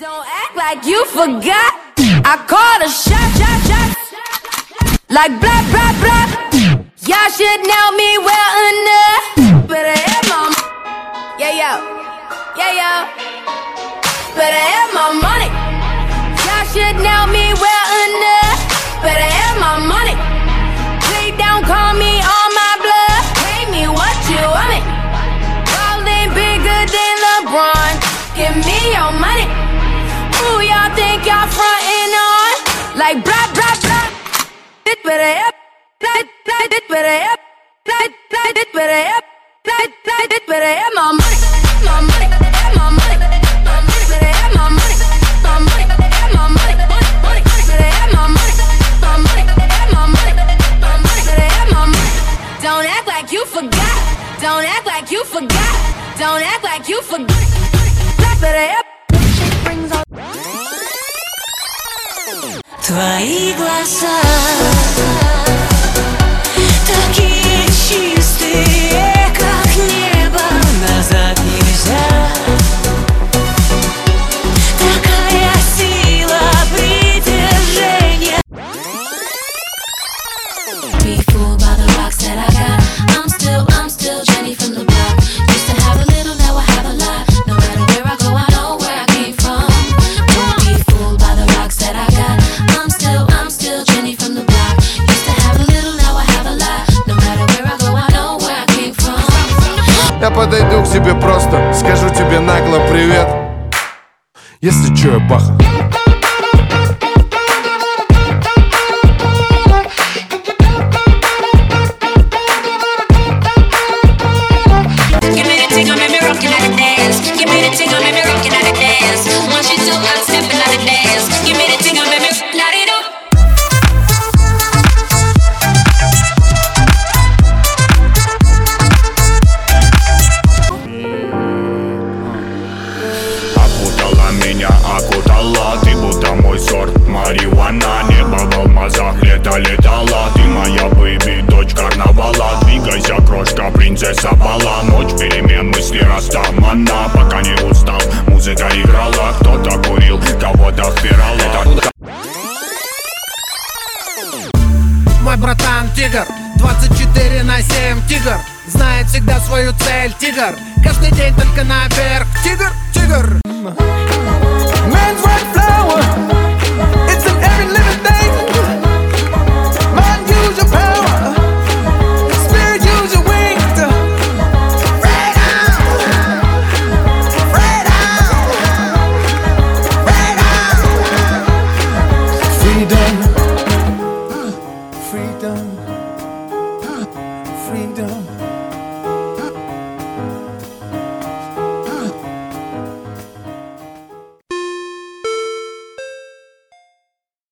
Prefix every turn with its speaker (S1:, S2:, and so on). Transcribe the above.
S1: Don't act like you forgot. I called a shot. Like blah, blah, blah. Y'all should know me well enough. Better have my yeah. Better have my money. Y'all should know me well enough. Better have my money. Please don't call me on my bluff. Pay me what you want me. Ballin' bigger than LeBron. Give me your money. Who y'all think y'all frontin' on? Like blah, blah, blah. It better up. It better up. It better up. It better have my money. My money. My money. My money. Better have my money. My money. My money. Money. Better have my money. My money. My money. My money. Better have my money. Don't act like you forgot. Don't act like you forgot. Don't act like you forgot. Better have.
S2: Твои глаза такие чистые, как небо, назад нельзя. Такая сила притяжения. Be fooled by the rocks that I got. I'm still Jenny from the block. Used to have a little, now I have a lot. No matter where I go, I know where I came from. Don't be fooled by the rocks that I got. I'm still Jenny from the block. Used to have a little, now I have a lot. No matter where I go, I know where I came from.
S3: Я подойду к тебе просто, скажу тебе нагло привет. Если чё, я баха.
S2: Give me the tingle, make me rockin' at the dance. Give me the tingle, make me rockin' at the dance. Once you do, I'm steppin' at the dance. Give me the tingle, make me light it up.
S4: Окутала меня, окутала. Ты будто мой сорт марихуана. Небо в алмазах, лето летала. Ты моя бэйби, дочь карнавала. Двигайся, крошка, принцесса бала. Ночь перемен, мысли растамана. Пока не устал, музыка играла. Кто-то курил, кого-то впирал. Это
S5: Мой братан тигр, 24/7 тигр. Знает всегда свою цель, тигр. Каждый день только наверх, тигр, тигр. Man's white flower, it's in every living thing. Mind, use your power. Spirit, use your wings. Freedom, freedom, freedom, freedom, freedom.